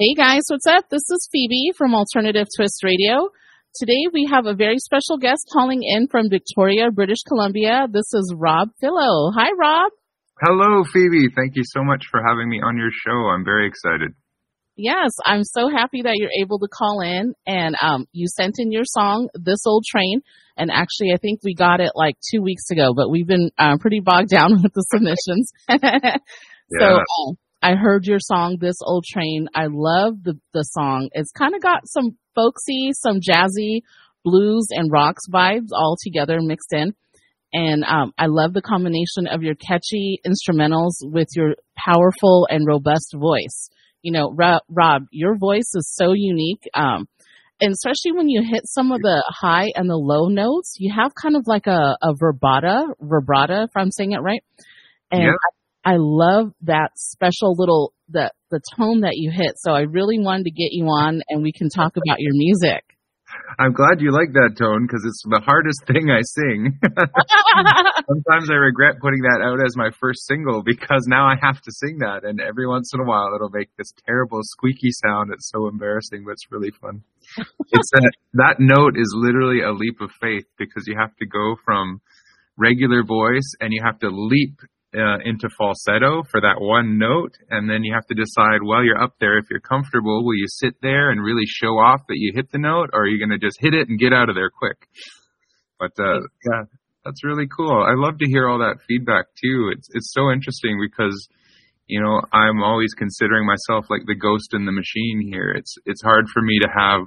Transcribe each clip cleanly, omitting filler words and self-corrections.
Hey guys, what's up? This is Phoebe from Alternative Twist Radio. Today we have a very special guest calling in from Victoria, British Columbia. This is Rob Philo. Hi, Rob. Hello, Phoebe. Thank you so much for having me on your show. I'm very excited. Yes, I'm so happy that you're able to call in, and you sent in your song, This Old Train, and actually I think we got it like 2 weeks ago, but we've been pretty bogged down with the submissions. So I heard your song, This Old Train. I love the song. It's kind of got some folksy, some jazzy, blues, and rocks vibes all together mixed in. And I love the combination of your catchy instrumentals with your powerful and robust voice. You know, Rob, your voice is so unique. And especially when you hit some of the high and the low notes, you have kind of like a vibrato, if I'm saying it right. And yeah. I love that special little, the tone that you hit. So I really wanted to get you on and we can talk about your music. I'm glad you like that tone because it's the hardest thing I sing. Sometimes I regret putting that out as my first single because now I have to sing that. And every once in a while it'll make this terrible squeaky sound. It's so embarrassing, but it's really fun. That note is literally a leap of faith because you have to go from regular voice and you have to leap into falsetto for that one note, and then you have to decide while you're up there if you're comfortable, will you sit there and really show off that you hit the note, or are you going to just hit it and get out of there quick? But yeah, that's really cool. I love to hear all that feedback too. It's so interesting because, you know, I'm always considering myself like the ghost in the machine here. It's hard for me to have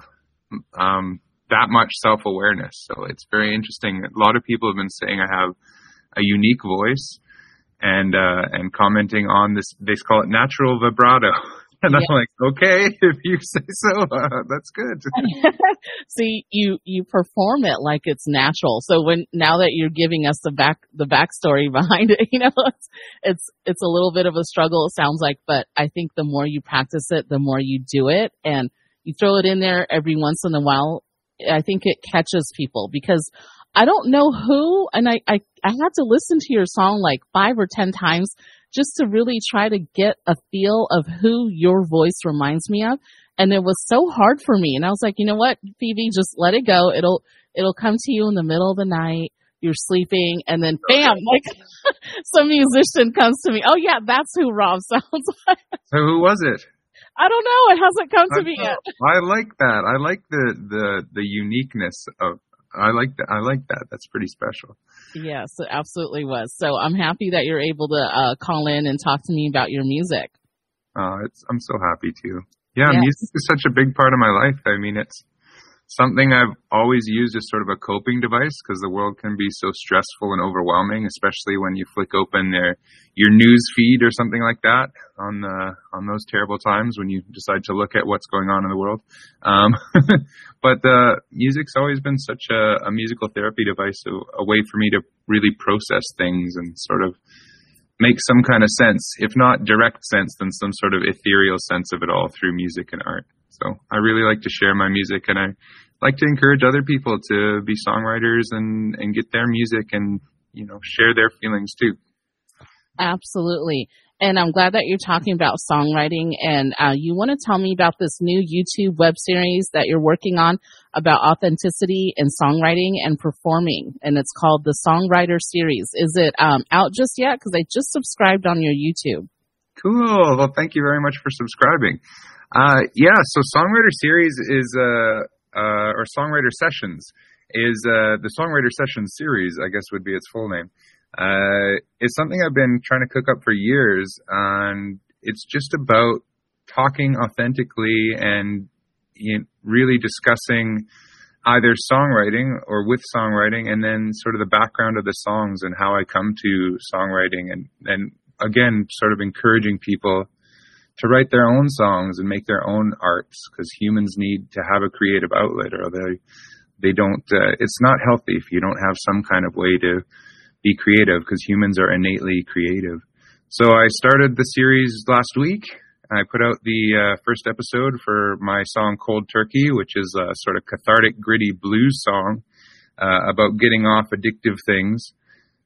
that much self-awareness, so it's very interesting. A lot of people have been saying I have a unique voice. And commenting on this, they call it natural vibrato. And I'm like, okay, if you say so, that's good. See, you perform it like it's natural. So now that you're giving us the backstory behind it, you know, it's a little bit of a struggle, it sounds like, but I think the more you practice it, the more you do it, and you throw it in there every once in a while, I think it catches people because I don't know who, and I had to listen to your song like 5 or 10 times just to really try to get a feel of who your voice reminds me of. And it was so hard for me. And I was like, you know what, Phoebe, just let it go. It'll come to you in the middle of the night. You're sleeping, and then bam, like some musician comes to me. Oh yeah, that's who Rob sounds like. So who was it? I don't know. It hasn't come to me yet. I like that. I like the uniqueness of. I like that. That's pretty special. Yes, it absolutely was. So I'm happy that you're able to call in and talk to me about your music. I'm so happy to. Yeah, music is such a big part of my life. I mean, it's something I've always used as sort of a coping device because the world can be so stressful and overwhelming, especially when you flick open your news feed or something like that on those terrible times when you decide to look at what's going on in the world. But music's always been such a musical therapy device, a way for me to really process things and sort of make some kind of sense, if not direct sense, then some sort of ethereal sense of it all through music and art. So I really like to share my music, and I like to encourage other people to be songwriters and get their music and, you know, share their feelings too. Absolutely. And I'm glad that you're talking about songwriting, and you want to tell me about this new YouTube web series that you're working on about authenticity and songwriting and performing, and it's called the Songwriter Series. Is it out just yet? Because I just subscribed on your YouTube. Cool. Well, thank you very much for subscribing. So Songwriter Series is, or Songwriter Sessions is, the Songwriter Sessions series, I guess would be its full name. It's something I've been trying to cook up for years, and it's just about talking authentically and really discussing either songwriting or with songwriting, and then sort of the background of the songs and how I come to songwriting, and again, sort of encouraging people to write their own songs and make their own arts, because humans need to have a creative outlet, or they don't, it's not healthy if you don't have some kind of way to be creative, because humans are innately creative. So I started the series last week. I put out the first episode for my song Cold Turkey, which is a sort of cathartic, gritty blues song about getting off addictive things.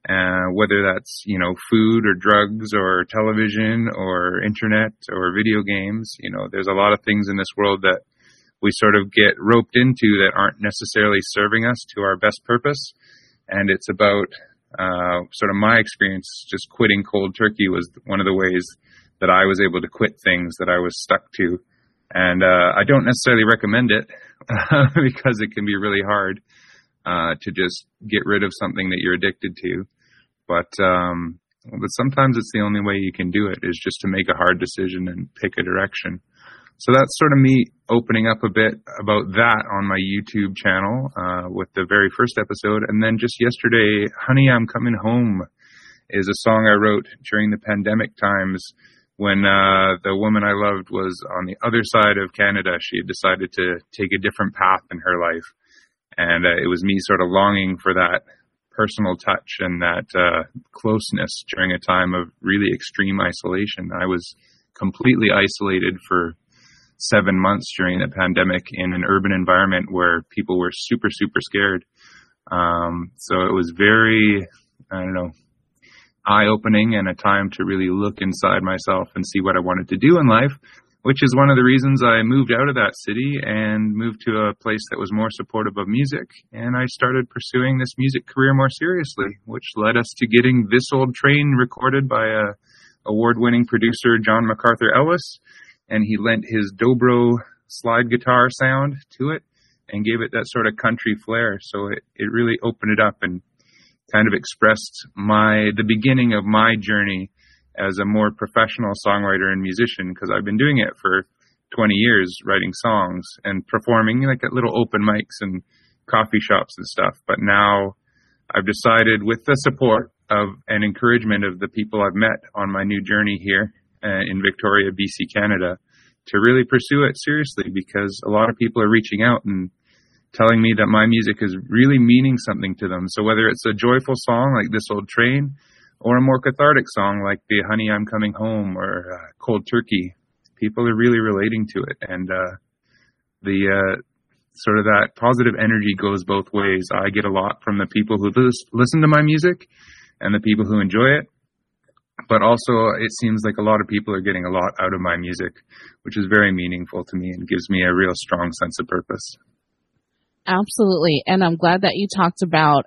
whether that's, food or drugs or television or internet or video games. There's a lot of things in this world that we sort of get roped into that aren't necessarily serving us to our best purpose. And it's about sort of my experience. Just quitting cold turkey was one of the ways that I was able to quit things that I was stuck to. And I don't necessarily recommend it because it can be really hard to just get rid of something that you're addicted to. But sometimes it's the only way you can do it, is just to make a hard decision and pick a direction. So that's sort of me opening up a bit about that on my YouTube channel with the very first episode. And then just yesterday, Honey, I'm Coming Home is a song I wrote during the pandemic times when the woman I loved was on the other side of Canada. She had decided to take a different path in her life. And it was me sort of longing for that personal touch and that closeness during a time of really extreme isolation. I was completely isolated for 7 months during the pandemic in an urban environment where people were super, super scared. So it was very, eye-opening and a time to really look inside myself and see what I wanted to do in life, which is one of the reasons I moved out of that city and moved to a place that was more supportive of music. And I started pursuing this music career more seriously, which led us to getting This Old Train recorded by award-winning producer John MacArthur Ellis. And he lent his dobro slide guitar sound to it and gave it that sort of country flair. So it really opened it up and kind of expressed the beginning of my journey as a more professional songwriter and musician, because I've been doing it for 20 years, writing songs and performing like at little open mics and coffee shops and stuff. But now I've decided, with the support of and encouragement of the people I've met on my new journey here in Victoria, BC, Canada, to really pursue it seriously, because a lot of people are reaching out and telling me that my music is really meaning something to them. So whether it's a joyful song like This Old Train, or a more cathartic song like the Honey, I'm Coming Home, or Cold Turkey, people are really relating to it. And the sort of that positive energy goes both ways. I get a lot from the people who listen to my music and the people who enjoy it. But also it seems like a lot of people are getting a lot out of my music, which is very meaningful to me and gives me a real strong sense of purpose. Absolutely. And I'm glad that you talked about,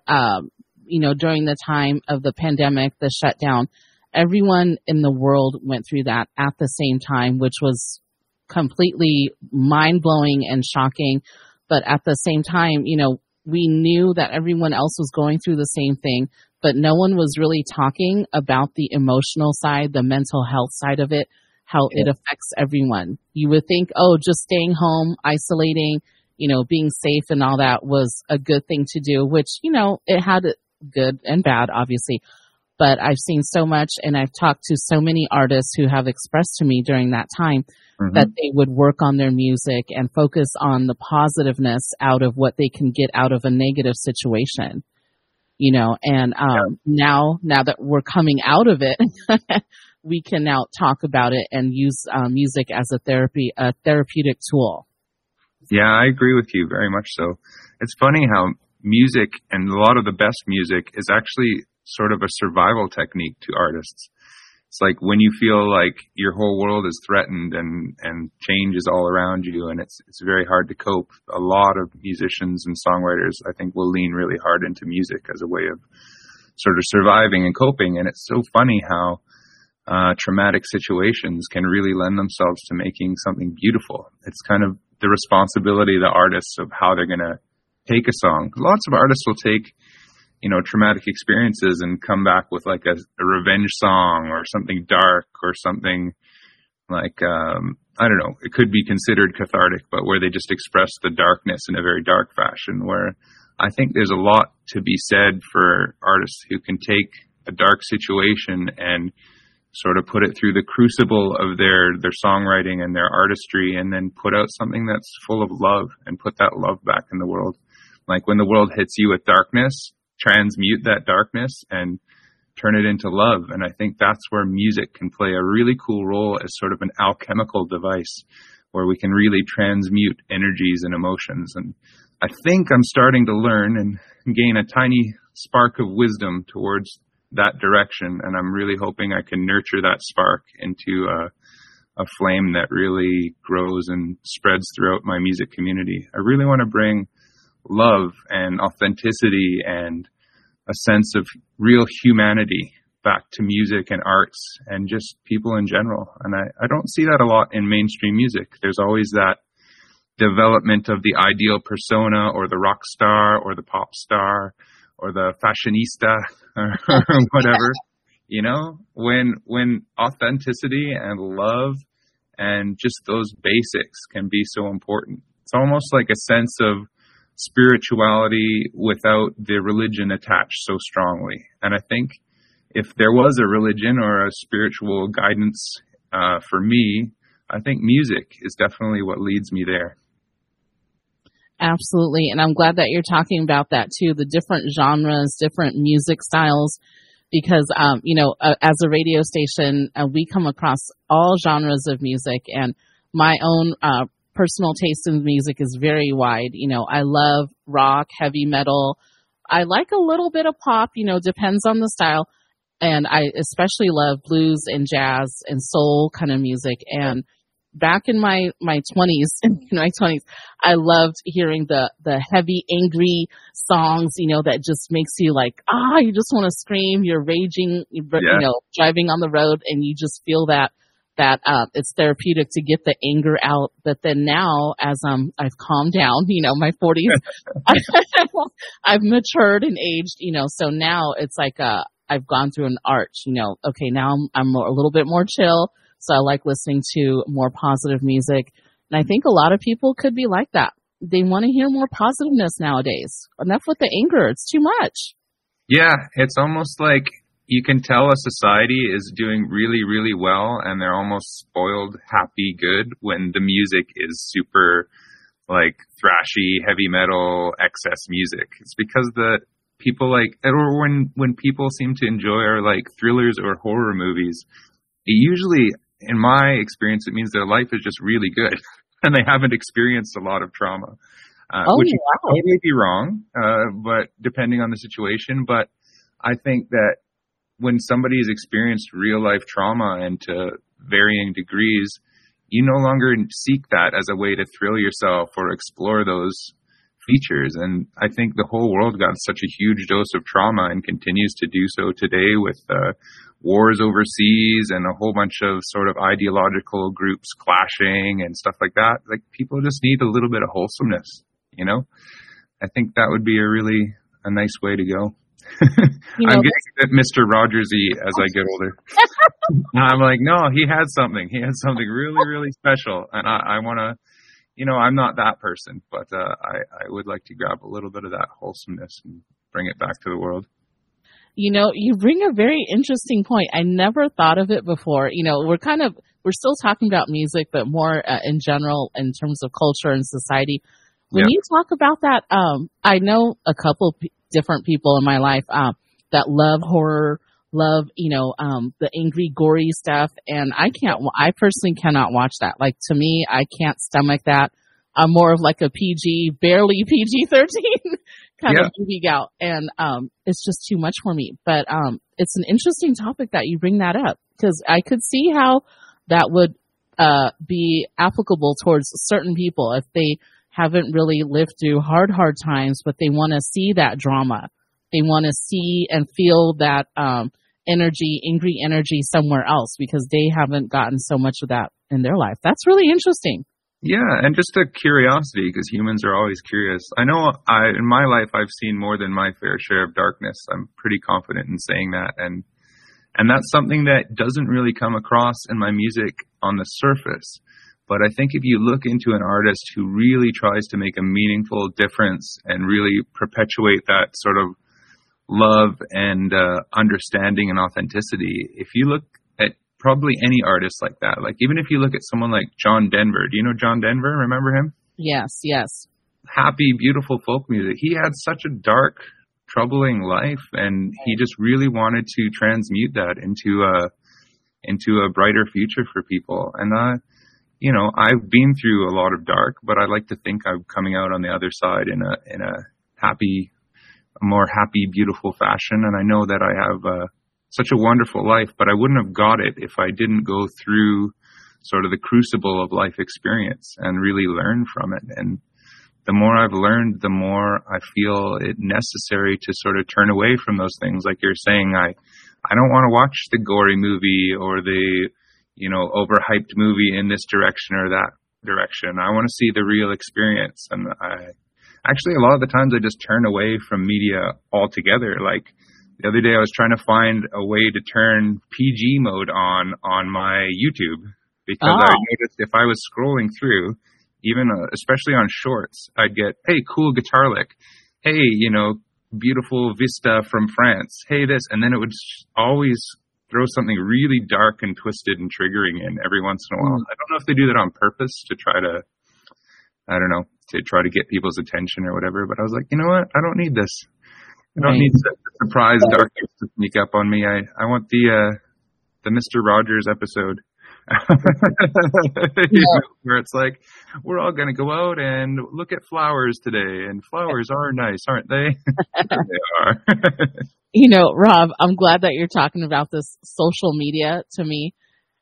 during the time of the pandemic, the shutdown, everyone in the world went through that at the same time, which was completely mind-blowing and shocking. But at the same time, we knew that everyone else was going through the same thing, but no one was really talking about the emotional side, the mental health side of it, how it affects everyone. You would think, just staying home, isolating, being safe and all that was a good thing to do, which, it had good and bad, obviously. But I've seen so much, and I've talked to so many artists who have expressed to me during that time that they would work on their music and focus on the positiveness out of what they can get out of a negative situation, and now that we're coming out of it, we can now talk about it and use music as a therapeutic tool. Yeah, I agree with you very much so. It's funny how music, and a lot of the best music, is actually sort of a survival technique to artists. It's like when you feel like your whole world is threatened and change is all around you and it's very hard to cope. A lot of musicians and songwriters, I think, will lean really hard into music as a way of sort of surviving and coping. And it's so funny how traumatic situations can really lend themselves to making something beautiful. It's kind of the responsibility of the artists of how they're going to take a song. Lots of artists will take, traumatic experiences and come back with like a revenge song or something dark or something like, I don't know, it could be considered cathartic, but where they just express the darkness in a very dark fashion, where I think there's a lot to be said for artists who can take a dark situation and sort of put it through the crucible of their songwriting and their artistry, and then put out something that's full of love and put that love back in the world. Like when the world hits you with darkness, transmute that darkness and turn it into love. And I think that's where music can play a really cool role as sort of an alchemical device where we can really transmute energies and emotions. And I think I'm starting to learn and gain a tiny spark of wisdom towards that direction, and I'm really hoping I can nurture that spark into a flame that really grows and spreads throughout my music community. I really want to bring love and authenticity and a sense of real humanity back to music and arts and just people in general. And I don't see that a lot in mainstream music. There's always that development of the ideal persona or the rock star or the pop star or the fashionista or whatever. You know, when authenticity and love and just those basics can be so important. It's almost like a sense of spirituality without the religion attached so strongly. And I think if there was a religion or a spiritual guidance for me, I think music is definitely what leads me there. Absolutely. And I'm glad that you're talking about that too, the different genres, different music styles, because, as a radio station, we come across all genres of music, and my own personal taste in music is very wide. You know, I love rock, heavy metal. I like a little bit of pop, depends on the style. And I especially love blues and jazz and soul kind of music. And back in my 20s, I loved hearing the heavy, angry songs, that just makes you like, you just want to scream. You're raging, driving on the road, and you just feel that it's therapeutic to get the anger out. But then now, as I've calmed down, my 40s, I've matured and aged, so now it's like I've gone through an arch, okay, now I'm a little bit more chill. So I like listening to more positive music. And I think a lot of people could be like that. They want to hear more positiveness nowadays. Enough with the anger. It's too much. Yeah, it's almost like you can tell a society is doing really, really well, and they're almost spoiled, happy, good when the music is super like thrashy, heavy metal, excess music. It's because the people or when people seem to enjoy or like thrillers or horror movies, it usually, in my experience, it means their life is just really good and they haven't experienced a lot of trauma, which may be wrong, but depending on the situation. But I think that when somebody has experienced real life trauma and to varying degrees, you no longer seek that as a way to thrill yourself or explore those features. And I think the whole world got such a huge dose of trauma and continues to do so today with wars overseas and a whole bunch of sort of ideological groups clashing and stuff like that. Like, people just need a little bit of wholesomeness, I think that would be a nice way to go. I'm getting a bit Mr. Rogers-y as I get older. I'm like, no, he has something. He has something really, really special. And I want to, I'm not that person, but I would like to grab a little bit of that wholesomeness and bring it back to the world. You bring a very interesting point. I never thought of it before. We're still talking about music, but more in general in terms of culture and society. When you talk about that, I know a couple different people in my life that love horror, love, the angry, gory stuff. And I personally cannot watch that. Like, to me, I can't stomach that. I'm more of like a PG, barely PG-13 kind of movie gal. And it's just too much for me. But it's an interesting topic that you bring that up, because I could see how that would be applicable towards certain people if they haven't really lived through hard times, but they want to see that drama. They want to see and feel that angry energy somewhere else, because they haven't gotten so much of that in their life. That's really interesting. Yeah, and just a curiosity, because humans are always curious. I know in my life I've seen more than my fair share of darkness. I'm pretty confident in saying that, and that's something that doesn't really come across in my music on the surface. But I think if you look into an artist who really tries to make a meaningful difference and really perpetuate that sort of love and understanding and authenticity, if you look at probably any artist like that, like even if you look at someone like John Denver, do you know John Denver? Remember him? Yes. Happy, beautiful folk music. He had such a dark, troubling life, and he just really wanted to transmute that into a brighter future for people. And I've been through a lot of dark, but I like to think I'm coming out on the other side in a more happy, beautiful fashion. And I know that I have such a wonderful life, but I wouldn't have got it if I didn't go through sort of the crucible of life experience and really learn from it. And the more I've learned, the more I feel it necessary to sort of turn away from those things. Like you're saying, I don't want to watch the gory movie or the, overhyped movie in this direction or that direction. I want to see the real experience. And actually, a lot of the times I just turn away from media altogether. Like the other day I was trying to find a way to turn PG mode on my YouTube, because I noticed if I was scrolling through, even especially on shorts, I'd get, hey, cool guitar lick. Hey, beautiful vista from France. Hey, this. And then it would always throw something really dark and twisted and triggering in every once in a while. I don't know if they do that on purpose to try to, get people's attention or whatever. But I was like, you know what? I don't need this. I don't need the surprise darkness to sneak up on me. I want the Mr. Rogers episode. Where it's like, we're all going to go out and look at flowers today, and flowers are nice, aren't they? They are. Rob, I'm glad that you're talking about this social media. To me,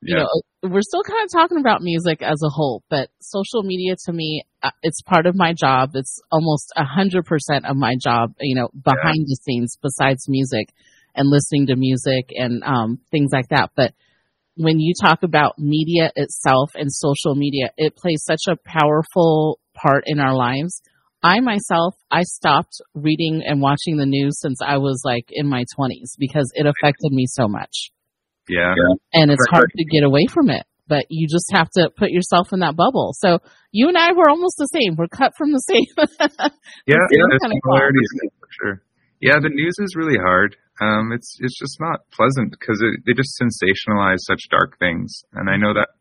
we're still kind of talking about music as a whole, but social media to me, it's part of my job. It's almost 100% of my job, behind the scenes, besides music and listening to music and things like that. But when you talk about media itself and social media, it plays such a powerful part in our lives. I stopped reading and watching the news since I was like in my 20s because it affected me so much. Yeah. And it's hard to get away from it, but you just have to put yourself in that bubble. So you and I were almost the same. We're cut from the same. There's similarities for sure. Yeah, the news is really hard. It's just not pleasant because they just sensationalize such dark things. And I know that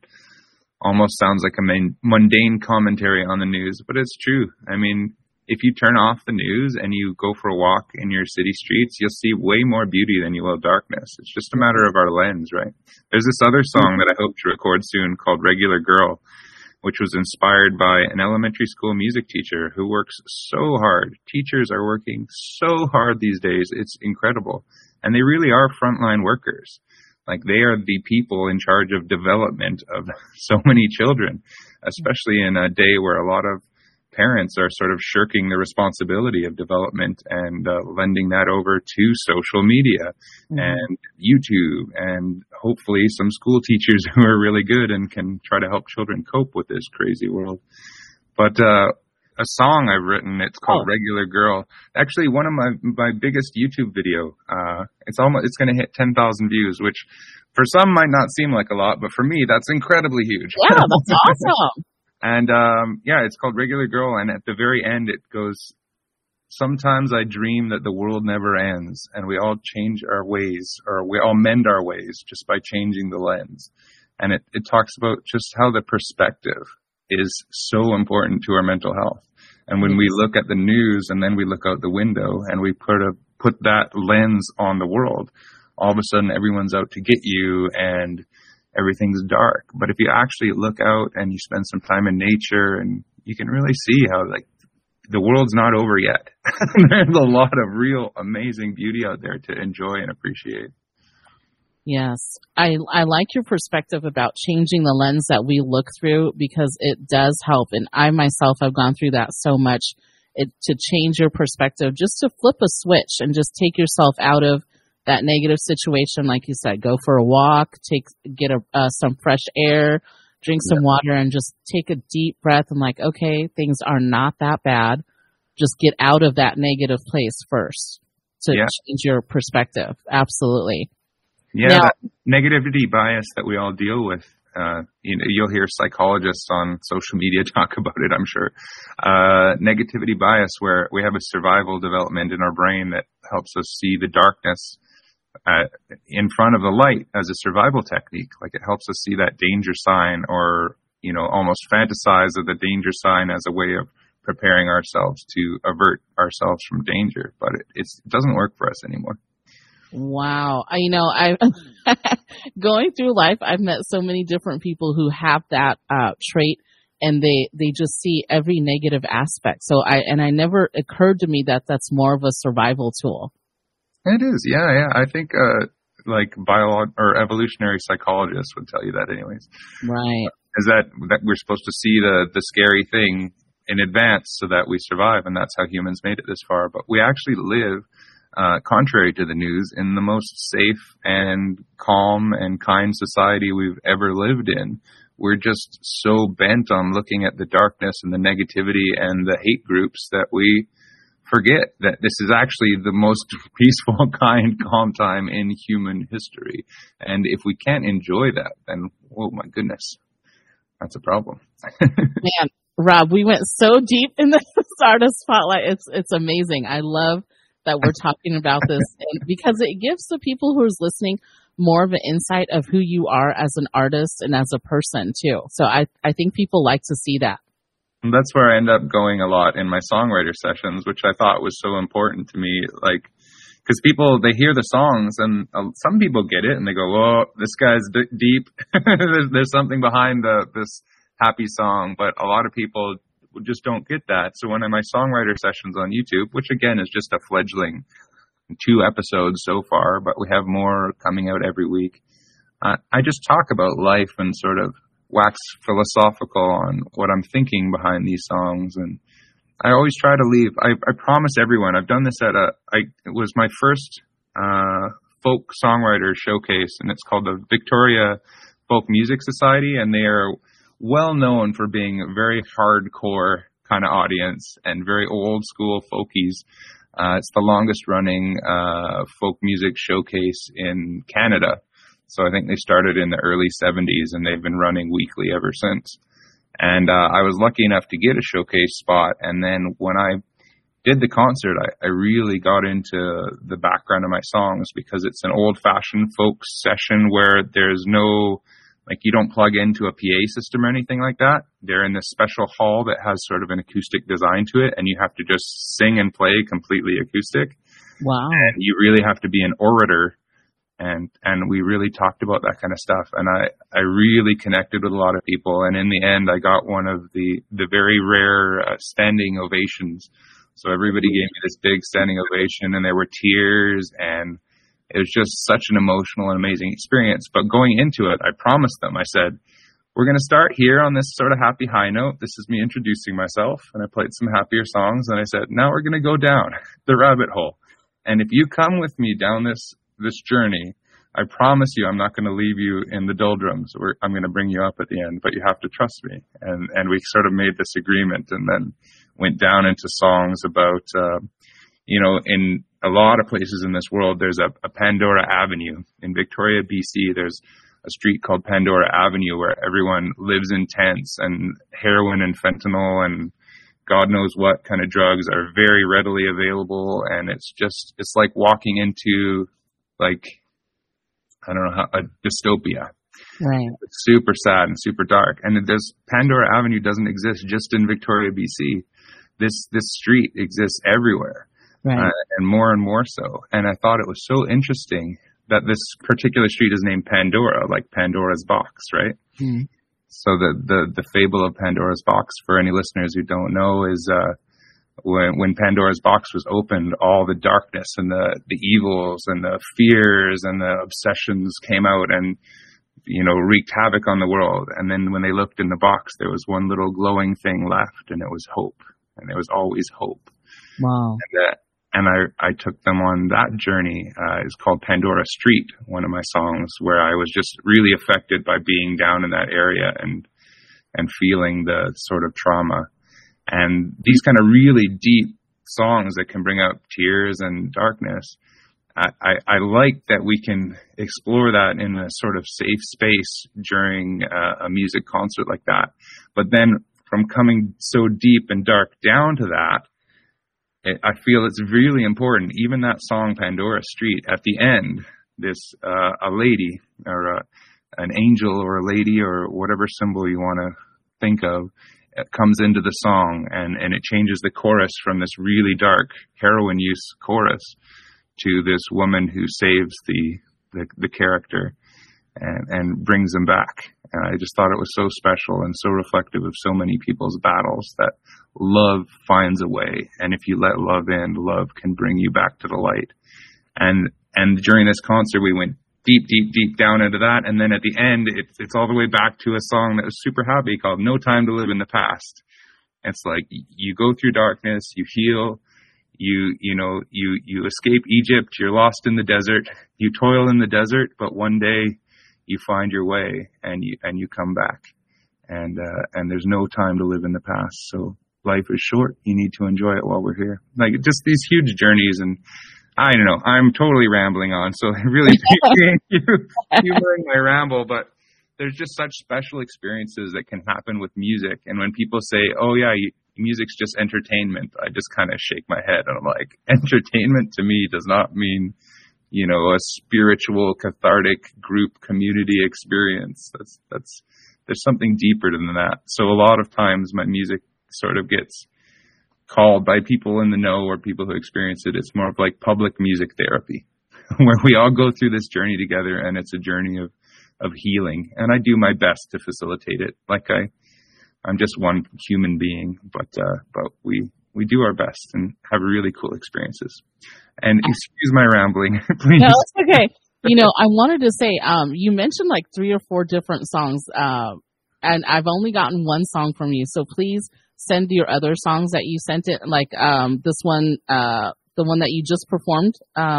almost sounds like a mundane commentary on the news, but it's true. I mean, if you turn off the news and you go for a walk in your city streets, you'll see way more beauty than you will darkness. It's just a matter of our lens, right? There's this other song that I hope to record soon called Regular Girl, which was inspired by an elementary school music teacher who works so hard. Teachers are working so hard these days. It's incredible. And they really are frontline workers. Like, they are the people in charge of development of so many children, especially in a day where a lot of parents are sort of shirking the responsibility of development and lending that over to social media and YouTube, and hopefully some school teachers who are really good and can try to help children cope with this crazy world. But a song I've written, it's called Regular Girl. Actually, one of my biggest YouTube video. It's going to hit 10,000 views, which for some might not seem like a lot, but for me, that's incredibly huge. Yeah, that's awesome. And, it's called Regular Girl. And at the very end, it goes, sometimes I dream that the world never ends and we all change our ways, or we all mend our ways just by changing the lens. And it talks about just how the perspective is so important to our mental health. And when we look at the news and then we look out the window and we put that lens on the world, all of a sudden everyone's out to get you and everything's dark. But if you actually look out and you spend some time in nature, and you can really see how, like, the world's not over yet. There's a lot of real amazing beauty out there to enjoy and appreciate. Yes. I like your perspective about changing the lens that we look through, because it does help. And I myself have gone through that so much, to change your perspective, just to flip a switch and just take yourself out of that negative situation. Like you said, go for a walk, get some fresh air, drink some water, and just take a deep breath and like, okay, things are not that bad. Just get out of that negative place first to change your perspective. Absolutely. Yeah, that negativity bias that we all deal with. You'll hear psychologists on social media talk about it, I'm sure. Negativity bias, where we have a survival development in our brain that helps us see the darkness in front of the light as a survival technique. Like, it helps us see that danger sign, or, almost fantasize of the danger sign as a way of preparing ourselves to avert ourselves from danger. But it doesn't work for us anymore. Wow. I going through life, I've met so many different people who have that trait, and they just see every negative aspect. So I never occurred to me that that's more of a survival tool. It is. Yeah. I think, like or evolutionary psychologists would tell you that anyways. Right. Is that we're supposed to see the scary thing in advance so that we survive, and that's how humans made it this far. But we actually live, contrary to the news, in the most safe and calm and kind society we've ever lived in. We're just so bent on looking at the darkness and the negativity and the hate groups that we forget that this is actually the most peaceful, kind, calm time in human history. And if we can't enjoy that, then, oh my goodness, that's a problem. Man, Rob, we went so deep in the Artist Spotlight. It's amazing. I love that we're talking about this because it gives the people who are listening more of an insight of who you are as an artist and as a person too. So I think people like to see that. And that's where I end up going a lot in my songwriter sessions, which I thought was so important to me. Like, because people, they hear the songs and some people get it and they go, "Whoa, this guy's deep." there's something behind this happy song. But a lot of people just don't get that. So when my songwriter sessions on YouTube, which again is just a fledgling 2 episodes so far, but we have more coming out every week, I just talk about life and sort of wax philosophical on what I'm thinking behind these songs. And I always try to leave, I promise everyone, I've done this it was my first folk songwriter showcase, and it's called the Victoria Folk Music Society, and they are well known for being a very hardcore kind of audience and very old school folkies. It's the longest running folk music showcase in Canada. So I think they started in the early 70s and they've been running weekly ever since. And I was lucky enough to get a showcase spot. And then when I did the concert, I really got into the background of my songs because it's an old-fashioned folk session where there's no, like, you don't plug into a PA system or anything like that. They're in this special hall that has sort of an acoustic design to it, and you have to just sing and play completely acoustic. Wow. And you really have to be an orator. And we really talked about that kind of stuff. And I really connected with a lot of people. And in the end, I got one of the very rare standing ovations. So everybody gave me this big standing ovation, and there were tears, and it was just such an emotional and amazing experience. But going into it, I promised them, I said, we're going to start here on this sort of happy high note. This is me introducing myself. And I played some happier songs. And I said, now we're going to go down the rabbit hole. And if you come with me down this journey, I promise you I'm not going to leave you in the doldrums. I'm going to bring you up at the end, but you have to trust me. And we sort of made this agreement, and then went down into songs about, in a lot of places in this world, there's a Pandora Avenue. In Victoria, BC, there's a street called Pandora Avenue where everyone lives in tents, and heroin and fentanyl and God knows what kind of drugs are very readily available. And it's like walking into, like, I don't know, a dystopia. Right. It's super sad and super dark. And Pandora Avenue doesn't exist just in Victoria, BC. This street exists everywhere. Right. And more so. And I thought it was so interesting that this particular street is named Pandora, like Pandora's box, right? Mm. So the fable of Pandora's box, for any listeners who don't know, is when Pandora's box was opened, all the darkness and the evils and the fears and the obsessions came out and, wreaked havoc on the world. And then when they looked in the box, there was one little glowing thing left, and it was hope. And there was always hope. Wow. And I took them on that journey. It's called Pandora Street, one of my songs, where I was just really affected by being down in that area and feeling the sort of trauma. And these kind of really deep songs that can bring out tears and darkness, I like that we can explore that in a sort of safe space during a music concert like that. But then from coming so deep and dark down to that, I feel it's really important. Even that song, Pandora Street, at the end, a lady or an angel or a lady or whatever symbol you want to think of, it comes into the song, and it changes the chorus from this really dark heroin use chorus to this woman who saves the character and brings them back. And I just thought it was so special and so reflective of so many people's battles, that love finds a way. And if you let love in, love can bring you back to the light. And during this concert, we went deep down into that. And then at the end, it's all the way back to a song that was super happy called No Time to Live in the Past. It's like you go through darkness, you heal, you escape Egypt, you're lost in the desert, you toil in the desert, but one day you find your way and you come back. And there's no time to live in the past. So life is short. You need to enjoy it while we're here. Like just these huge journeys. And I don't know, I'm totally rambling on. So I really appreciate you hearing my ramble, but there's just such special experiences that can happen with music. And when people say, oh yeah, music's just entertainment, I just kind of shake my head and I'm like, entertainment to me does not mean, a spiritual, cathartic group community experience. There's something deeper than that. So a lot of times my music sort of gets called by people in the know or people who experience it. It's more of like public music therapy where we all go through this journey together, and it's a journey of healing. And I do my best to facilitate it. Like I'm just one human being, but we do our best and have really cool experiences. And excuse my rambling, please. No, it's okay. I wanted to say, you mentioned like 3 or 4 different songs, and I've only gotten one song from you. So please send your other songs that you sent it, like this one, the one that you just performed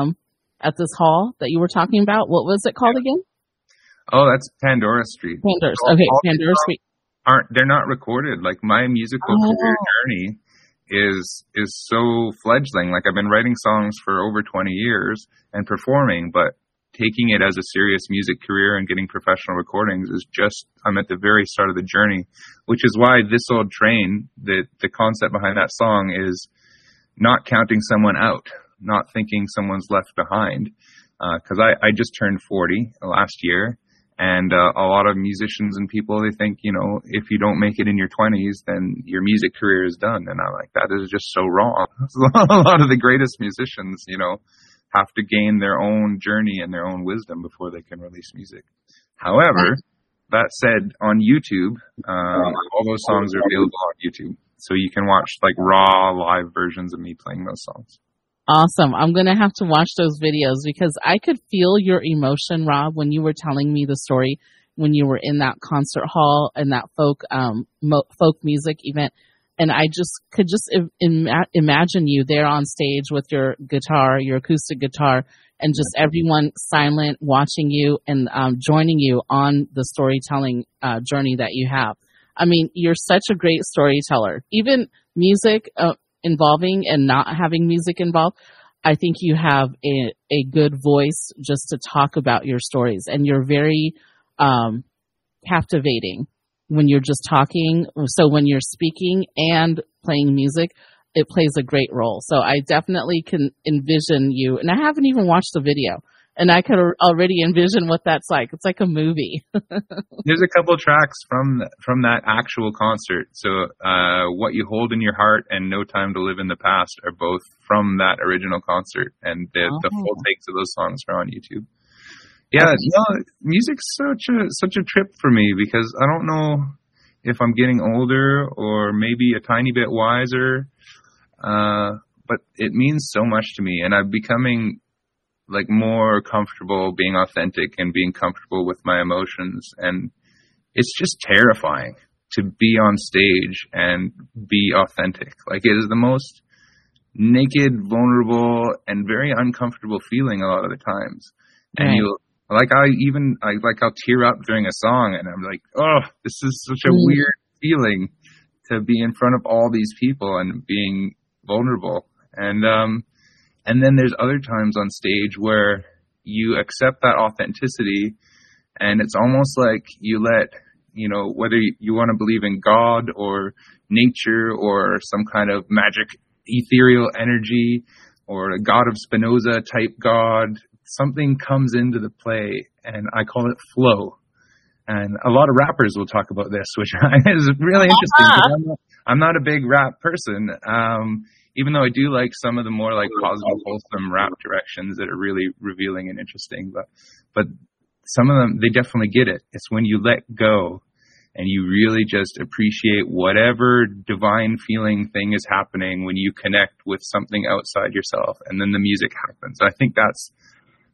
at this hall that you were talking about. What was it called again? Oh, that's Pandora Street. Pandora Street. They're not recorded. Like my musical career journey is so fledgling. Like I've been writing songs for over 20 years and performing, but taking it as a serious music career and getting professional recordings is just, I'm at the very start of the journey, which is why This Old Train, the concept behind that song is not counting someone out, not thinking someone's left behind. Cause I just turned 40 last year. And a lot of musicians and people, they think, if you don't make it in your 20s, then your music career is done. And I'm like, that is just so wrong. A lot of the greatest musicians, have to gain their own journey and their own wisdom before they can release music. However, that said, on YouTube, all those songs are available on YouTube. So you can watch like raw live versions of me playing those songs. Awesome. I'm going to have to watch those videos because I could feel your emotion, Rob, when you were telling me the story, when you were in that concert hall and that folk music event. And I could imagine you there on stage with your guitar, your acoustic guitar, and just everyone silent, watching you and joining you on the storytelling journey that you have. I mean, you're such a great storyteller. Even music involving and not having music involved, I think you have a good voice just to talk about your stories. And you're very captivating when you're just talking. So when you're speaking and playing music, it plays a great role. So I definitely can envision you. And I haven't even watched the video. And I could already envision what that's like. It's like a movie. There's a couple tracks from that actual concert. So What You Hold in Your Heart and No Time to Live in the Past are both from that original concert. And the full takes of those songs are on YouTube. Yeah, no, music's such a trip for me because I don't know if I'm getting older or maybe a tiny bit wiser, but it means so much to me, and I'm becoming like more comfortable being authentic and being comfortable with my emotions, and it's just terrifying to be on stage and be authentic. Like it is the most naked, vulnerable, and very uncomfortable feeling a lot of the times, and I'll tear up during a song and I'm like, oh, this is such a weird feeling to be in front of all these people and being vulnerable. And then there's other times on stage where you accept that authenticity and it's almost like you let, whether you want to believe in God or nature or some kind of magic ethereal energy or a God of Spinoza type God, something comes into the play, and I call it flow. And a lot of rappers will talk about this, which is really interesting. I'm not a big rap person, even though I do like some of the more like positive, wholesome rap directions that are really revealing and interesting. But some of them, they definitely get it. It's when you let go and you really just appreciate whatever divine feeling thing is happening when you connect with something outside yourself, and then the music happens. I think that's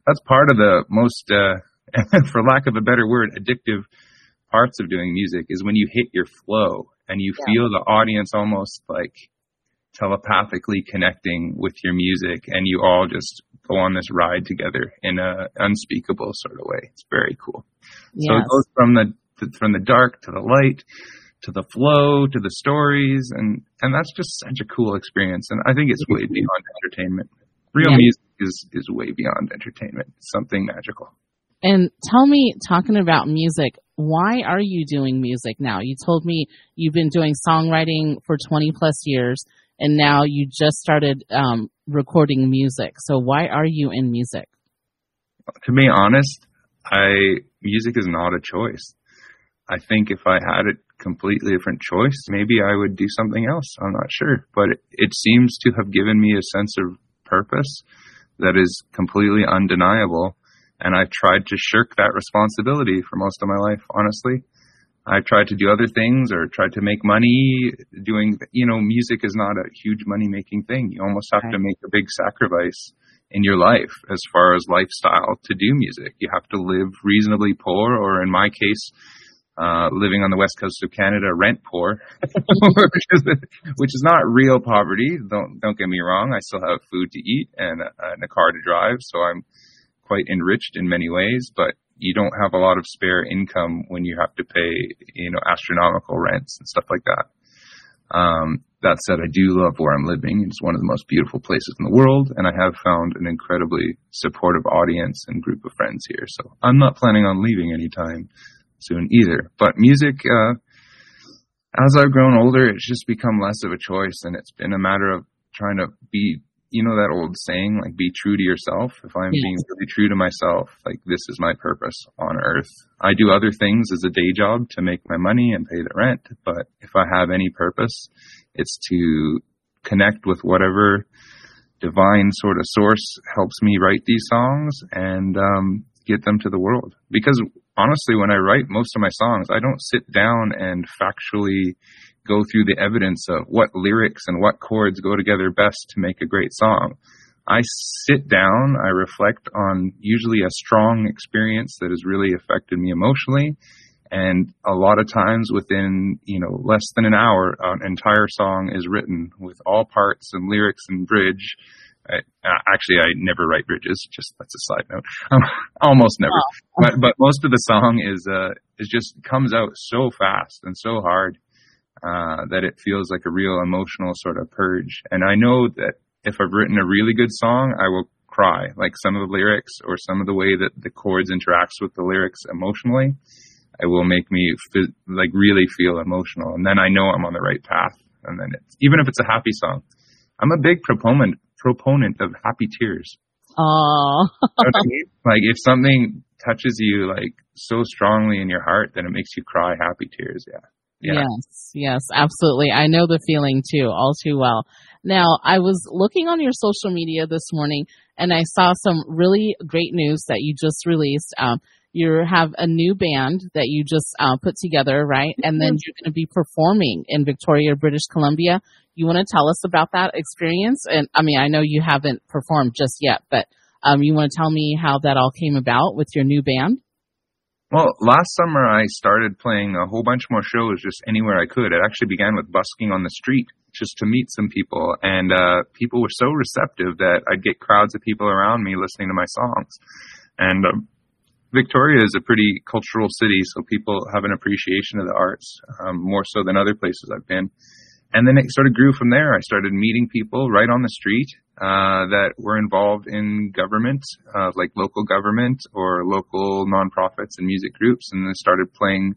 that's part of the most, for lack of a better word, addictive parts of doing music is when you hit your flow and you feel the audience almost like telepathically connecting with your music, and you all just go on this ride together in a unspeakable sort of way. It's very cool. Yes. So it goes from the dark to the light, to the flow, to the stories, and that's just such a cool experience. And I think it's way beyond entertainment. Real music is way beyond entertainment. It's something magical. And tell me, talking about music, why are you doing music now? You told me you've been doing songwriting for 20 plus years, and now you just started recording music. So why are you in music? To be honest, music is not a choice. I think if I had a completely different choice, maybe I would do something else. I'm not sure. But it seems to have given me a sense of purpose that is completely undeniable. And I've tried to shirk that responsibility for most of my life, honestly. I've tried to do other things or tried to make money doing, music is not a huge money-making thing. You almost have to make a big sacrifice in your life as far as lifestyle to do music. You have to live reasonably poor, or in my case, living on the west coast of Canada, rent poor, which is not real poverty. Don't get me wrong. I still have food to eat and a car to drive, so I'm quite enriched in many ways, but you don't have a lot of spare income when you have to pay, astronomical rents and stuff like that. That said, I do love where I'm living. It's one of the most beautiful places in the world, and I have found an incredibly supportive audience and group of friends here. So I'm not planning on leaving anytime soon either. But music, as I've grown older, it's just become less of a choice, and it's been a matter of trying to be, that old saying, like, be true to yourself. If I'm being really true to myself, like, this is my purpose on earth. I do other things as a day job to make my money and pay the rent, but if I have any purpose, it's to connect with whatever divine sort of source helps me write these songs and get them to the world. Because honestly, when I write most of my songs, I don't sit down and factually go through the evidence of what lyrics and what chords go together best to make a great song. I sit down, I reflect on usually a strong experience that has really affected me emotionally, and a lot of times within, less than an hour, an entire song is written with all parts and lyrics and bridge. I never write bridges, just that's a side note. Almost never. Oh. But most of the song is just comes out so fast and so hard that it feels like a real emotional sort of purge. And I know that if I've written a really good song, I will cry. Like some of the lyrics or some of the way that the chords interacts with the lyrics emotionally, it will make me really feel emotional. And then I know I'm on the right path. And then even if it's a happy song, I'm a big proponent of happy tears. Oh. You know what I mean? Like if something touches you like so strongly in your heart, then it makes you cry happy tears. Yeah. Yes, absolutely. I know the feeling too, all too well. Now, I was looking on your social media this morning and I saw some really great news that you just released. You have a new band that you just put together, right? And then you're going to be performing in Victoria, British Columbia. You want to tell us about that experience? And I mean, I know you haven't performed just yet, but you want to tell me how that all came about with your new band? Well, last summer I started playing a whole bunch more shows just anywhere I could. It actually began with busking on the street just to meet some people. And people were so receptive that I'd get crowds of people around me listening to my songs. And Victoria is a pretty cultural city, so people have an appreciation of the arts, more so than other places I've been. And then it sort of grew from there. I started meeting people right on the street that were involved in government, like local government or local nonprofits and music groups, and then started playing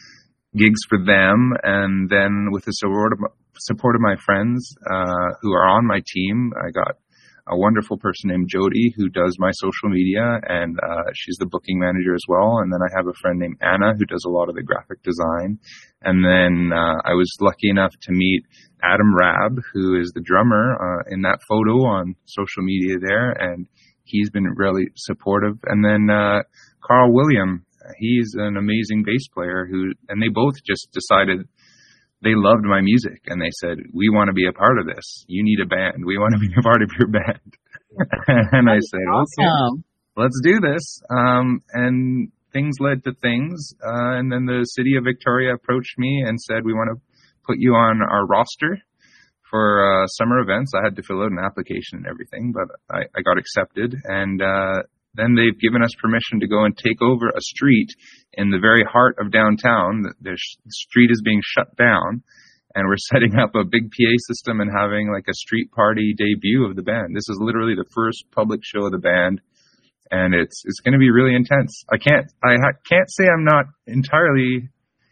gigs for them. And then with the support of my friends who are on my team, I got a wonderful person named Jody who does my social media, and she's the booking manager as well. And then I have a friend named Anna who does a lot of the graphic design. And then I was lucky enough to meet Adam Rabb, who is the drummer in that photo on social media there, and he's been really supportive. And then Carl William, he's an amazing bass player and they both just decided they loved my music, and they said, we want to be a part of this. You need a band. We want to be a part of your band. And I said, awesome. Okay. let's do this. And things led to things. And then the city of Victoria approached me and said, we want to put you on our roster for summer events. I had to fill out an application and everything, but I got accepted. And then they've given us permission to go and take over a street in the very heart of downtown. The street is being shut down, and we're setting up a big PA system and having like a street party debut of the band. This is literally the first public show of the band, and it's going to be really intense. I can't say I'm not entirely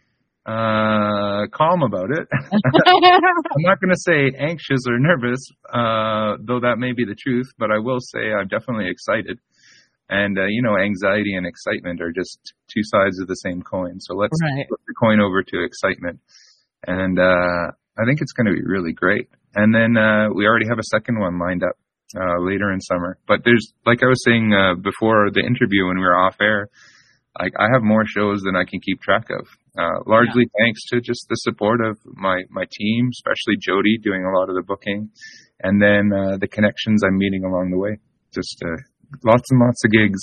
calm about it. I'm not going to say anxious or nervous, though that may be the truth, but I will say I'm definitely excited. And, anxiety and excitement are just two sides of the same coin. So let's flip the coin over to excitement. And I think it's going to be really great. And then we already have a second one lined up later in summer. But there's, like I was saying before the interview when we were off air, I have more shows than I can keep track of. Largely thanks to just the support of my team, especially Jody doing a lot of the booking. And then the connections I'm meeting along the way. Just lots and lots of gigs.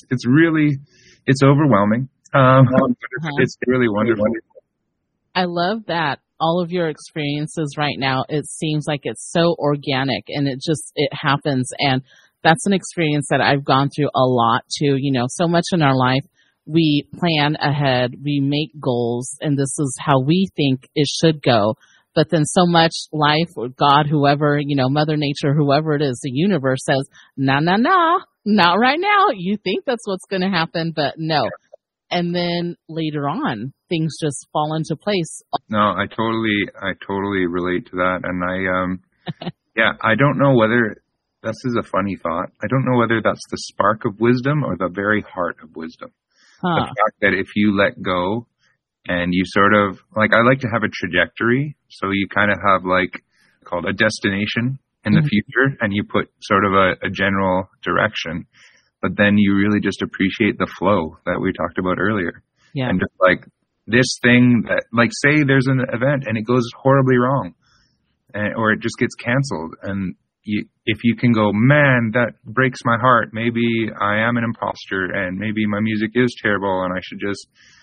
It's overwhelming. It's really wonderful. I love that all of your experiences right now, it seems like it's so organic and it happens. And that's an experience that I've gone through a lot too. So much in our life, we plan ahead, we make goals, and this is how we think it should go. But then so much life or God, whoever, Mother Nature, whoever it is, the universe says, nah, not right now. You think that's what's going to happen, but no. And then later on, things just fall into place. No, I totally relate to that. And I don't know whether, this is a funny thought, I don't know whether that's the spark of wisdom or the very heart of wisdom. The fact that if you let go, and you sort of, like, I like to have a trajectory. So you kind of have called a destination in the future, and you put sort of a general direction. But then you really just appreciate the flow that we talked about earlier. Yeah. And just this thing that, say there's an event and it goes horribly wrong, or it just gets canceled. And if you can go, man, that breaks my heart. Maybe I am an imposter and maybe my music is terrible and I should just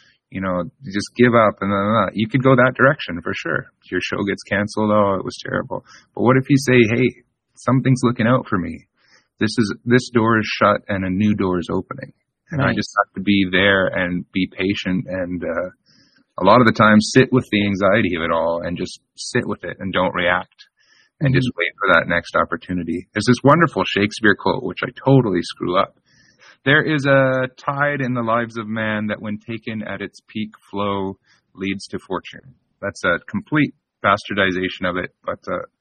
give up, and then you could go that direction for sure. Your show gets canceled. Oh, it was terrible. But what if you say, hey, something's looking out for me. This door is shut and a new door is opening. And I just have to be there and be patient and, a lot of the time sit with the anxiety of it all and just sit with it and don't react and just wait for that next opportunity. There's this wonderful Shakespeare quote, which I totally screw up. There is a tide in the lives of man that when taken at its peak flow leads to fortune. That's a complete bastardization of it, but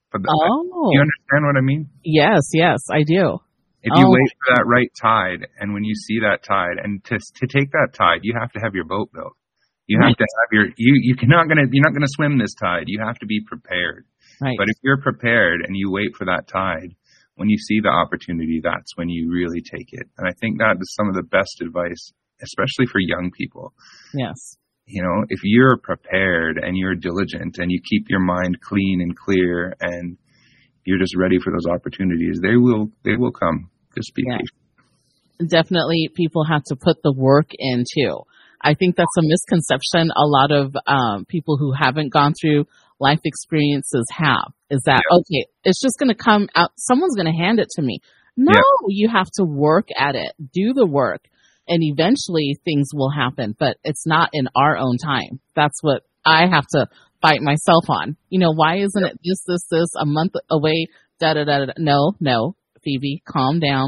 you understand what I mean? Yes, I do. If you wait for that right tide, and when you see that tide, and to take that tide, you have to have your boat built. You have to have you're not gonna swim this tide. You have to be prepared. Right. But if you're prepared and you wait for that tide, when you see the opportunity, that's when you really take it. And I think that is some of the best advice, especially for young people. Yes. If you're prepared and you're diligent and you keep your mind clean and clear and you're just ready for those opportunities, they will come. Just be patient. Definitely people have to put the work in too. I think that's a misconception a lot of people who haven't gone through life experiences have, is that, okay, it's just going to come out, someone's going to hand it to me. No, you have to work at it, do the work, and eventually things will happen, but it's not in our own time. That's what I have to fight myself on. Why isn't it this, a month away, da-da-da-da? No, Phoebe, calm down,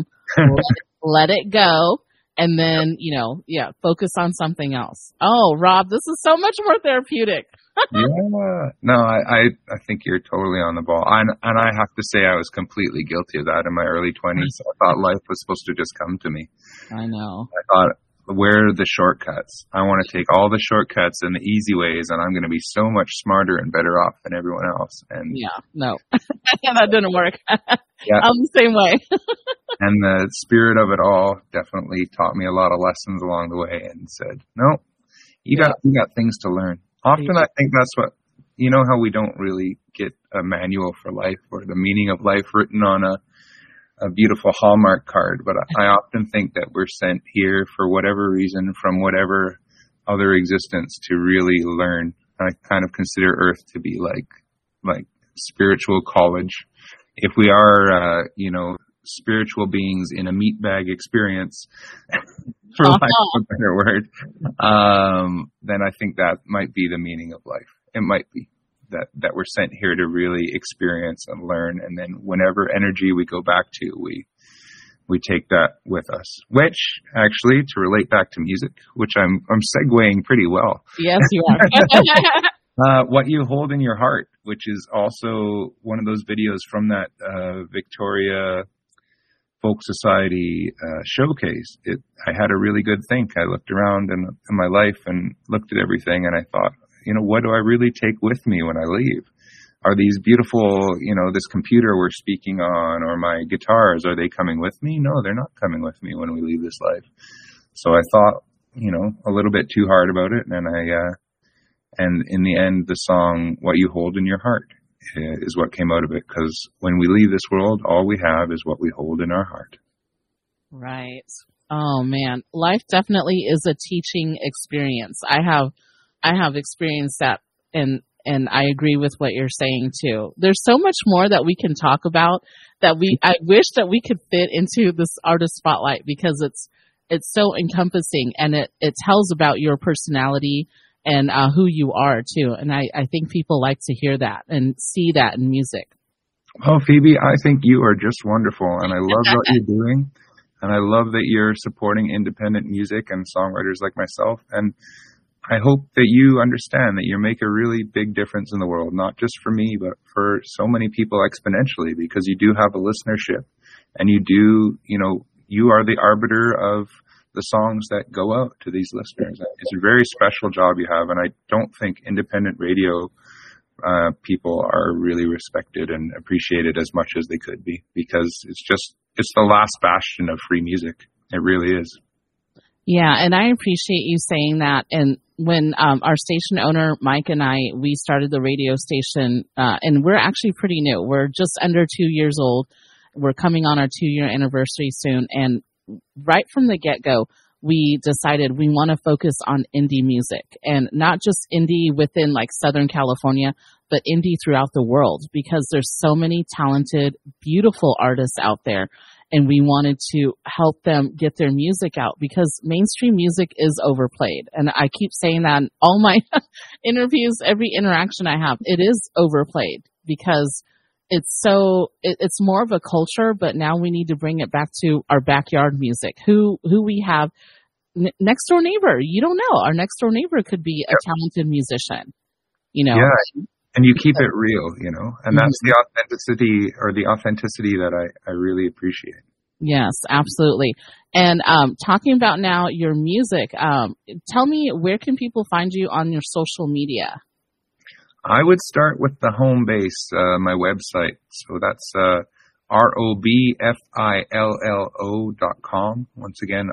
let it go. And then, focus on something else. Oh, Rob, this is so much more therapeutic. No, I think you're totally on the ball. And I have to say I was completely guilty of that in my early 20s. I thought life was supposed to just come to me. I know. I thought, where are the shortcuts? I want to take all the shortcuts and the easy ways, and I'm going to be so much smarter and better off than everyone else. And no. That didn't work. I'm the same way. And the spirit of it all definitely taught me a lot of lessons along the way and said, no, you got things to learn. Often I think that's what, how we don't really get a manual for life or the meaning of life written on a beautiful Hallmark card, but I often think that we're sent here for whatever reason from whatever other existence to really learn. I kind of consider Earth to be like spiritual college. If we are, spiritual beings in a meat bag experience, for lack of a better word, then I think that might be the meaning of life. It might be that we're sent here to really experience and learn, and then whenever energy we go back to, we take that with us. Which, actually, to relate back to music, which I'm segueing pretty well. Yes, you are. What you hold in your heart, which is also one of those videos from that Victoria Folk Society showcase. I had a really good think. I looked around in my life and looked at everything, and I thought, what do I really take with me when I leave? Are these beautiful, this computer we're speaking on, or my guitars, are they coming with me? No, they're not coming with me when we leave this life. So I thought, a little bit too hard about it, and in the end, the song, What You Hold in Your Heart, is what came out of it, because when we leave this world, all we have is what we hold in our heart. Right. Oh man, life definitely is a teaching experience. I have experienced that, and I agree with what you're saying too. There's so much more that we can talk about that I wish that we could fit into this artist spotlight, because it's so encompassing, and it tells about your personality and who you are too. And I think people like to hear that and see that in music. Well, Phoebe, I think you are just wonderful, and I love what you're doing. And I love that you're supporting independent music and songwriters like myself. And I hope that you understand that you make a really big difference in the world, not just for me, but for so many people exponentially, because you do have a listenership, and you are the arbiter of the songs that go out to these listeners. It's a very special job you have, and I don't think independent radio people are really respected and appreciated as much as they could be, because it's the last bastion of free music. It really is. Yeah, and I appreciate you saying that. And when our station owner, Mike, and we started the radio station, and we're actually pretty new. We're just under 2 years old. We're coming on our 2-year anniversary soon. And right from the get-go, we decided we want to focus on indie music, and not just indie within like Southern California, but indie throughout the world, because there's so many talented, beautiful artists out there. And we wanted to help them get their music out, because mainstream music is overplayed. And I keep saying that in all my interviews, every interaction I have, it is overplayed, because it's more of a culture, but now we need to bring it back to our backyard music. Who we have next door neighbor. You don't know. Our next door neighbor could be a talented musician, Yeah. And you keep it real, and that's the authenticity that I really appreciate. Yes, absolutely. And talking about now your music, tell me, where can people find you on your social media? I would start with the home base, my website. So that's robfillo.com. Once again,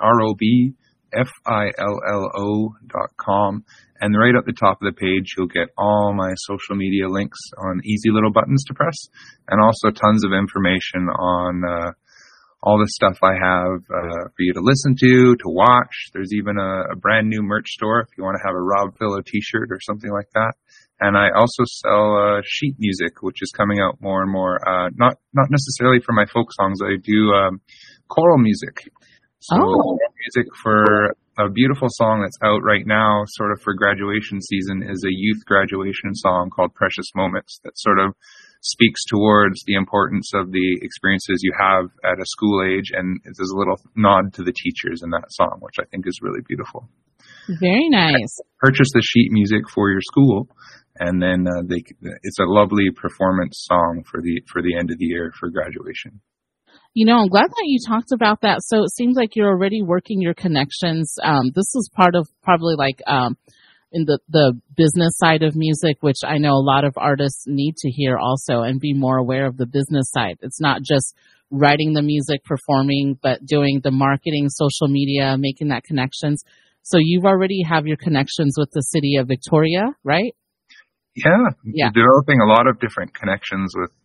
robfillo.com. And right at the top of the page, you'll get all my social media links on easy little buttons to press, and also tons of information on all the stuff I have for you to listen to watch. There's even a brand new merch store if you want to have a Rob Fillo t-shirt or something like that. And I also sell sheet music, which is coming out more and more. Not necessarily for my folk songs. I do choral music. So music for a beautiful song that's out right now, sort of for graduation season, is a youth graduation song called Precious Moments, that sort of speaks towards the importance of the experiences you have at a school age, and there's a little nod to the teachers in that song, which I think is really beautiful. Very nice. Purchase the sheet music for your school, and then it's a lovely performance song for the end of the year for graduation. I'm glad that you talked about that. So it seems like you're already working your connections. This is part of probably like in the business side of music, which I know a lot of artists need to hear also, and be more aware of the business side. It's not just writing the music, performing, but doing the marketing, social media, making that connections. So you've already have your connections with the city of Victoria, right? Yeah. Developing a lot of different connections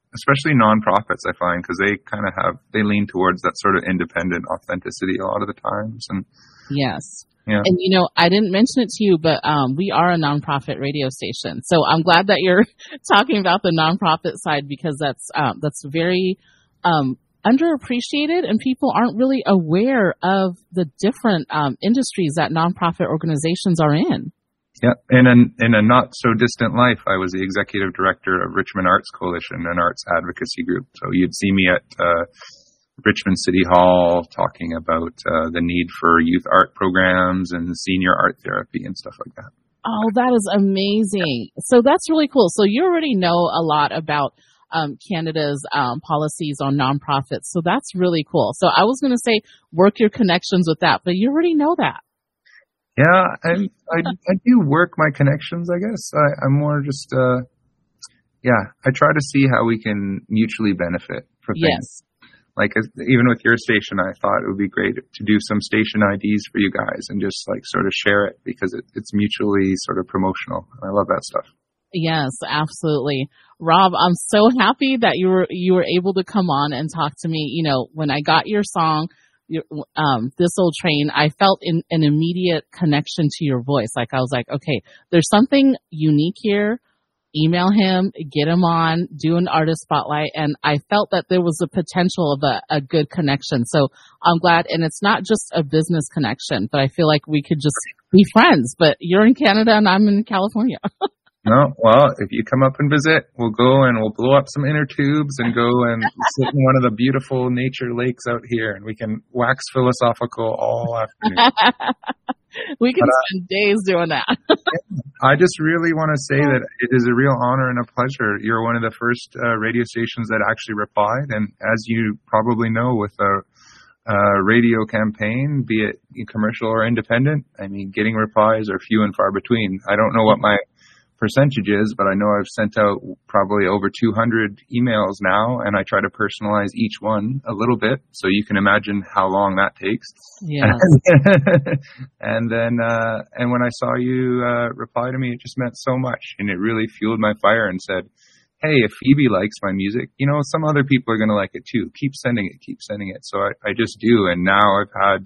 especially nonprofits, I find, because they lean towards that sort of independent authenticity a lot of the times. And yes. Yeah. And, I didn't mention it to you, but we are a nonprofit radio station. So I'm glad that you're talking about the nonprofit side, because that's very underappreciated, and people aren't really aware of the different industries that nonprofit organizations are in. Yeah. In a not so distant life, I was the executive director of Richmond Arts Coalition, an arts advocacy group. So you'd see me at Richmond City Hall talking about the need for youth art programs and senior art therapy and stuff like that. Oh, that is amazing. So that's really cool. So you already know a lot about Canada's policies on nonprofits. So that's really cool. So I was going to say work your connections with that, but you already know that. Yeah, I do work my connections, I guess. I'm more just, I try to see how we can mutually benefit for things. Yes. Like, even with your station, I thought it would be great to do some station IDs for you guys and just like sort of share it, because it's mutually sort of promotional. I love that stuff. Yes, absolutely. Rob, I'm so happy that you were able to come on and talk to me. When I got your song, This Old Train, I felt an immediate connection to your voice. Like, I was like, okay, there's something unique here. Email him, get him on, do an artist spotlight. And I felt that there was a potential of a good connection. So I'm glad. And it's not just a business connection, but I feel like we could just be friends. But you're in Canada and I'm in California. No, well, if you come up and visit, we'll go and we'll blow up some inner tubes and go and sit in one of the beautiful nature lakes out here, and we can wax philosophical all afternoon. We can spend days doing that. I just really want to say that it is a real honor and a pleasure. You're one of the first radio stations that actually replied, and as you probably know, with a radio campaign, be it commercial or independent, I mean, getting replies are few and far between. I don't know what my percentages, but I know I've sent out probably over 200 emails now, and I try to personalize each one a little bit, so you can imagine how long that takes. Yeah. And then when I saw you reply to me, it just meant so much, and it really fueled my fire and said, hey, if Phoebe likes my music, some other people are going to like it too. Keep sending it. So I just do, and now I've had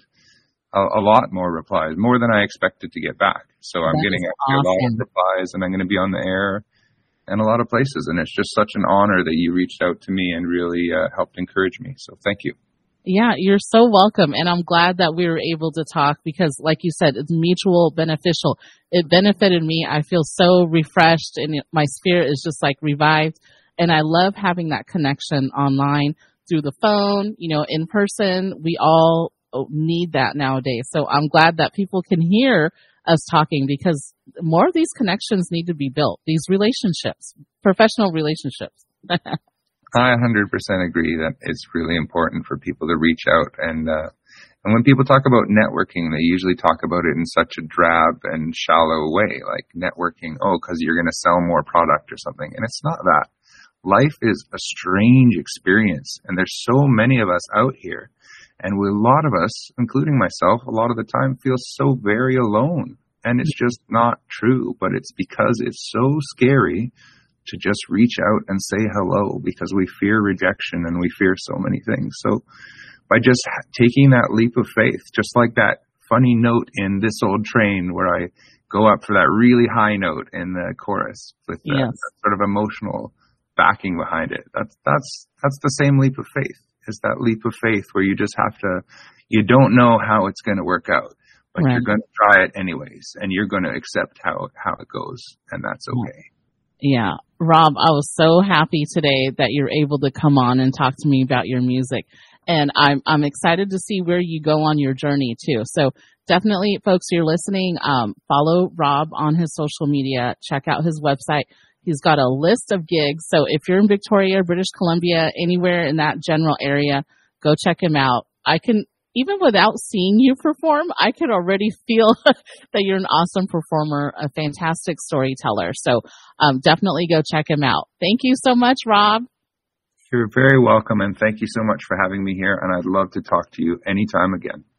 a lot more replies, more than I expected to get back. So I'm getting a lot of replies, and I'm going to be on the air in a lot of places. And it's just such an honor that you reached out to me and really helped encourage me. So thank you. Yeah, you're so welcome. And I'm glad that we were able to talk, because like you said, it's mutual beneficial. It benefited me. I feel so refreshed, and my spirit is just like revived. And I love having that connection online, through the phone, in person. We all need that nowadays. So I'm glad that people can hear us talking, because more of these connections need to be built, these relationships, professional relationships. I 100% agree that it's really important for people to reach out. And when people talk about networking, they usually talk about it in such a drab and shallow way, like networking, because you're going to sell more product or something. And it's not that. Life is a strange experience, and there's so many of us out here. And a lot of us, including myself, a lot of the time feel so very alone. And it's just not true, but it's because it's so scary to just reach out and say hello, because we fear rejection and we fear so many things. So by just taking that leap of faith, just like that funny note in This Old Train where I go up for that really high note in the chorus with that sort of emotional backing behind it. That's the same leap of faith. Is that leap of faith where you just have to, you don't know how it's going to work out, but you're going to try it anyways, and you're going to accept how it goes, and that's okay. Yeah. Rob, I was so happy today that you're able to come on and talk to me about your music. And I'm excited to see where you go on your journey too. So definitely, folks, you're listening, follow Rob on his social media, check out his website. He's got a list of gigs. So if you're in Victoria, British Columbia, anywhere in that general area, go check him out. I can, even without seeing you perform, I could already feel that you're an awesome performer, a fantastic storyteller. So definitely go check him out. Thank you so much, Rob. You're very welcome, and thank you so much for having me here, and I'd love to talk to you anytime again.